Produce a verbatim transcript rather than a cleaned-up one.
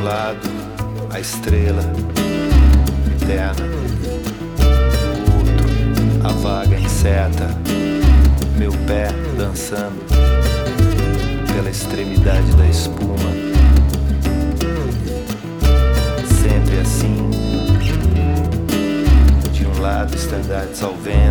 lado, a estrela eterna. Do outro, a vaga incerta. Meu pé dançando pela extremidade da espuma. Sempre assim. De um lado, extremidades ao vento.